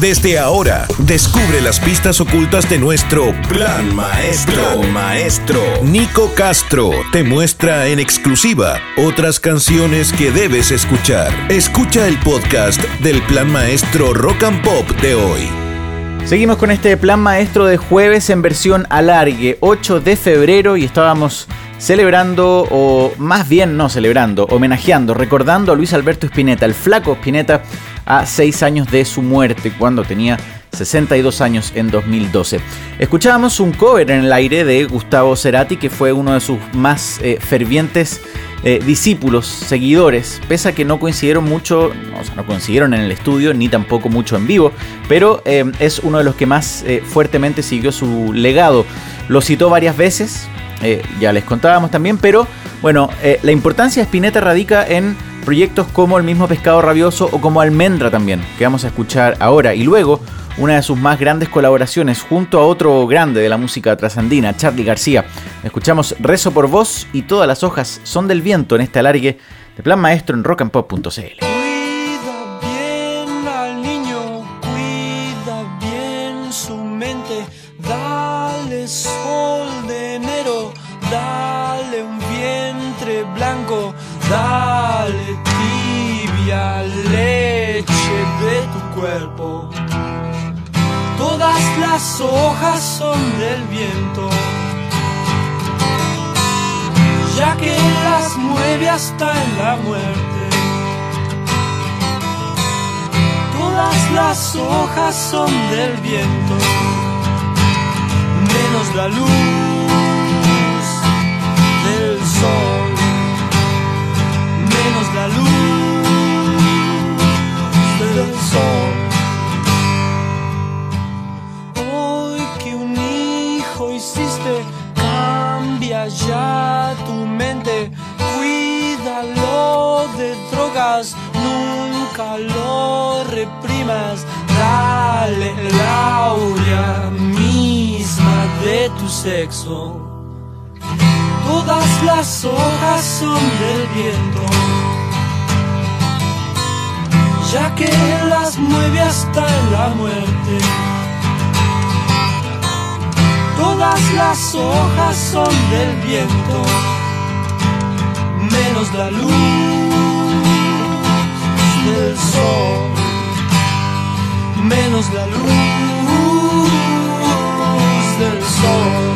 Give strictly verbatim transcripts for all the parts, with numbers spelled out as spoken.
Desde ahora, descubre las pistas ocultas de nuestro Plan Maestro. Plan Maestro. Nico Castro te muestra en exclusiva otras canciones que debes escuchar. Escucha el podcast del Plan Maestro Rock and Pop de hoy. Seguimos con este Plan Maestro de jueves en versión alargue, ocho de febrero, y estábamos celebrando, o más bien no celebrando, homenajeando, recordando a Luis Alberto Spinetta, el flaco Spinetta, a seis años de su muerte, cuando tenía sesenta y dos años en dos mil doce. Escuchábamos un cover en el aire de Gustavo Cerati, que fue uno de sus más eh, fervientes eh, discípulos, seguidores, pese a que no coincidieron mucho, o sea, no coincidieron en el estudio, ni tampoco mucho en vivo, pero eh, es uno de los que más eh, fuertemente siguió su legado. Lo citó varias veces, eh, ya les contábamos también, pero bueno, eh, la importancia de Spinetta radica en proyectos como El mismo pescado rabioso o como Almendra también, que vamos a escuchar ahora, y luego una de sus más grandes colaboraciones junto a otro grande de la música trasandina, Charly García. Escuchamos Rezo por vos y Todas las hojas son del viento en este alargue de Plan Maestro en rock and pop punto c l. Cuida bien al niño, cuida bien su mente, dale sol de enero, dale un vientre blanco, dale tibia leche de tu cuerpo. Todas las hojas son del viento, ya que las mueve hasta en la muerte. Todas las hojas son del viento, menos la luz del sol, menos la luz del sol. Hiciste, cambia ya tu mente, cuídalo de drogas, nunca lo reprimas, dale la aurea misma de tu sexo. Todas las hojas son del viento, ya que las mueve hasta en la muerte. Todas las hojas son del viento, menos la luz del sol, menos la luz del sol.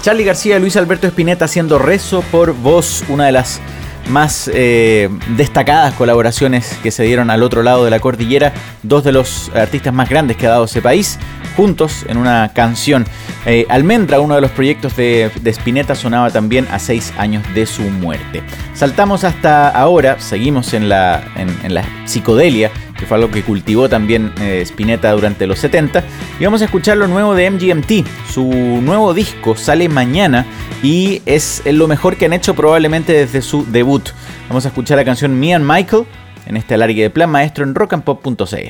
Charly García y Luis Alberto Spinetta haciendo Rezo por Vos, una de las más eh, destacadas colaboraciones que se dieron al otro lado de la cordillera, dos de los artistas más grandes que ha dado ese país, juntos en una canción. Eh, Almendra, uno de los proyectos de, de Spinetta, sonaba también a seis años de su muerte. Saltamos hasta ahora, seguimos en la, en, en la psicodelia, que fue algo que cultivó también eh, Spinetta durante los setenta, y vamos a escuchar lo nuevo de M G M T. Su nuevo disco sale mañana y es lo mejor que han hecho probablemente desde su debut. Vamos a escuchar la canción Me and Michael en este alargue de Plan Maestro en rock and pop punto c l.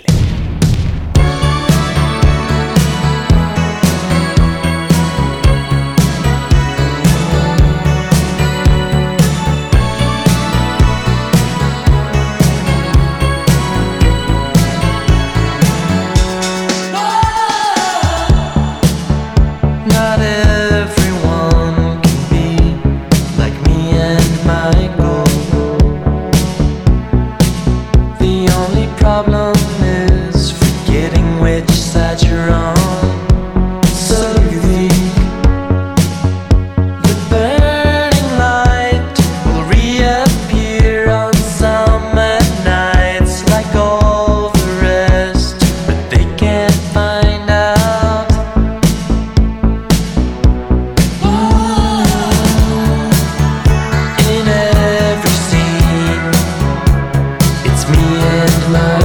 Problem is forgetting which side you're on. So you think the burning light will reappear on summer nights like all the rest, but they can't find out. In every scene, it's me and my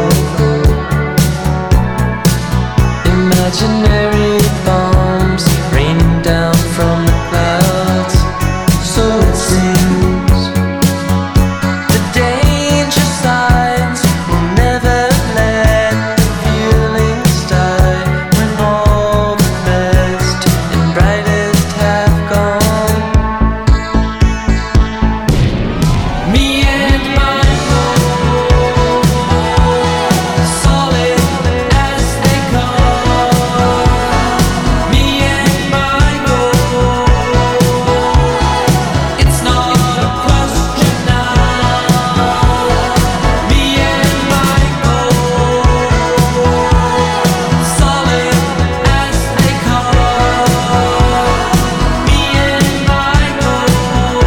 imaginary bombs raining down from the clouds. So it seems the danger signs will never let the feelings die when all the best and brightest have gone. Me and my goal, solid as they come. Me and my goal, it's not a question now. Me and my goal, solid as they come. Me and my goal,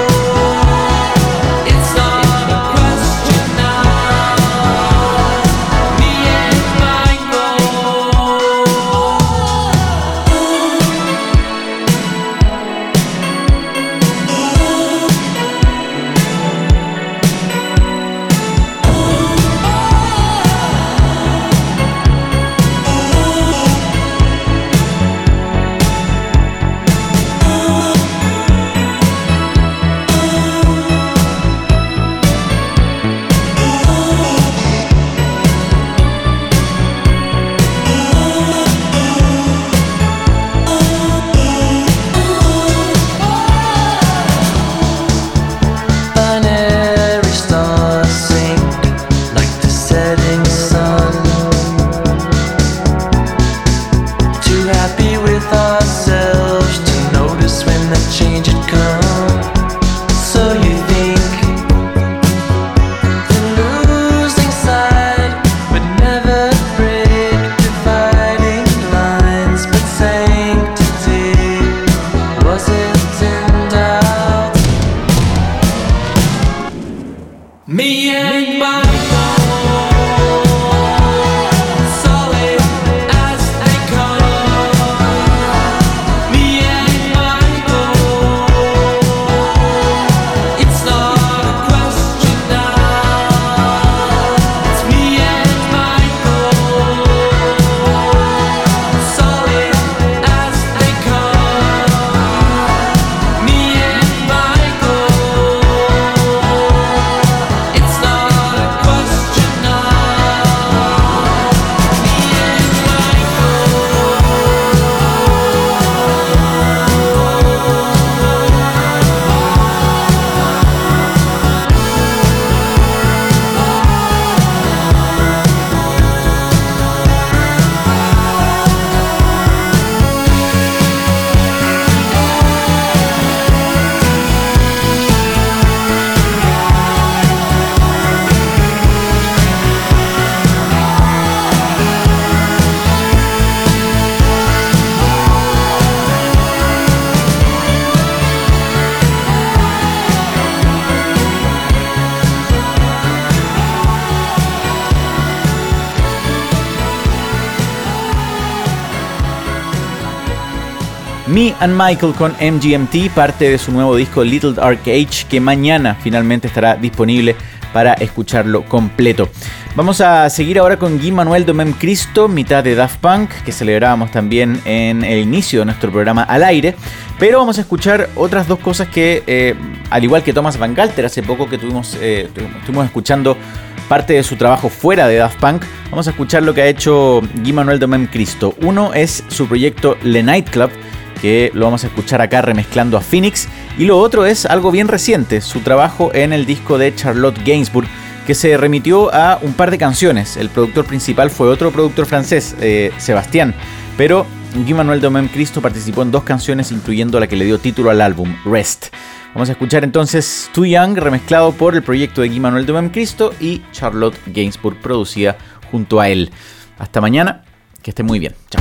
it's not a question now. Me and my goal. Binary stars sink like the setting sun. Too happy with ourselves to notice when the change had come. So you think the losing side would never break dividing lines, but sanctity wasn't in doubt. Me and my goal, solid as they come. Me and my goal, it's not a question now. It's me and my goal, solid as they come. Me and my goal, it's not Me and Michael con M G M T, parte de su nuevo disco Little Dark Age, que mañana finalmente estará disponible para escucharlo completo. Vamos a seguir ahora con Guy-Manuel Domem Cristo, mitad de Daft Punk, que celebrábamos también en el inicio de nuestro programa Al Aire. Pero vamos a escuchar otras dos cosas que, eh, al igual que Thomas Van Galter, hace poco que tuvimos, eh, estuvimos escuchando parte de su trabajo fuera de Daft Punk, vamos a escuchar lo que ha hecho Guy-Manuel Domem Cristo. Uno es su proyecto Le Nightclub, que lo vamos a escuchar acá remezclando a Phoenix. Y lo otro es algo bien reciente, su trabajo en el disco de Charlotte Gainsbourg, que se remitió a un par de canciones. El productor principal fue otro productor francés, eh, Sebastián, pero Guy-Manuel Domem Cristo participó en dos canciones, incluyendo la que le dio título al álbum, Rest. Vamos a escuchar entonces Too Young, remezclado por el proyecto de Guy-Manuel Domem Cristo, y Charlotte Gainsbourg, producida junto a él. Hasta mañana, que esté muy bien. Chao.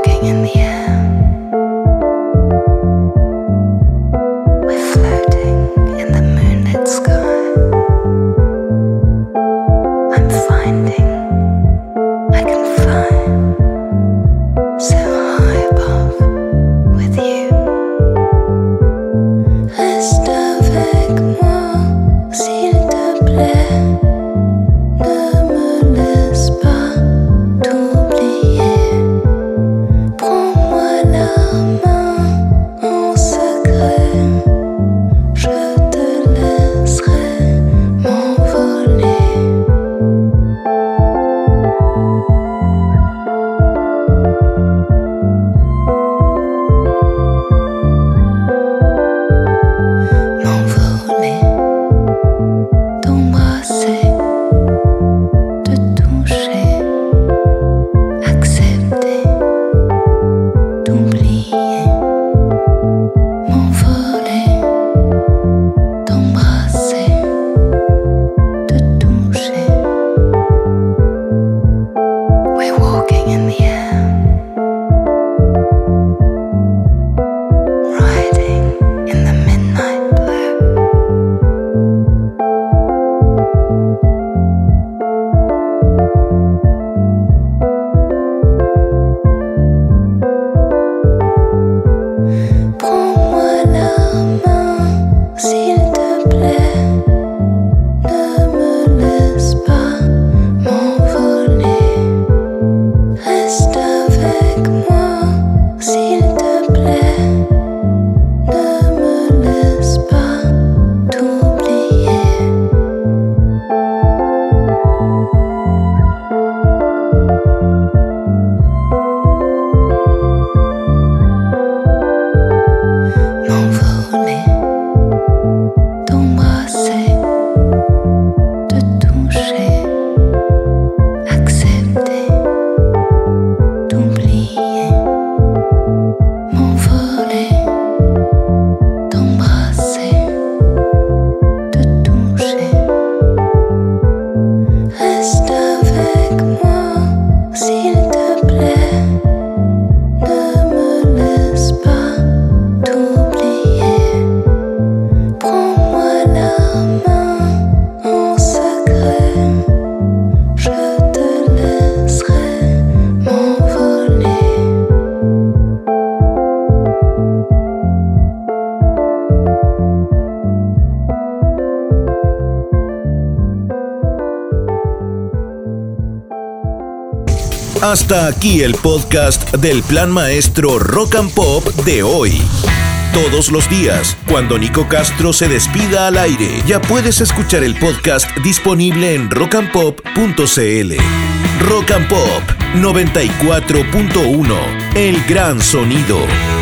Hasta aquí el podcast del Plan Maestro Rock and Pop de hoy. Todos los días, cuando Nico Castro se despida al aire, ya puedes escuchar el podcast disponible en rock and pop punto c l. Rock and Pop noventa y cuatro punto uno, el gran sonido.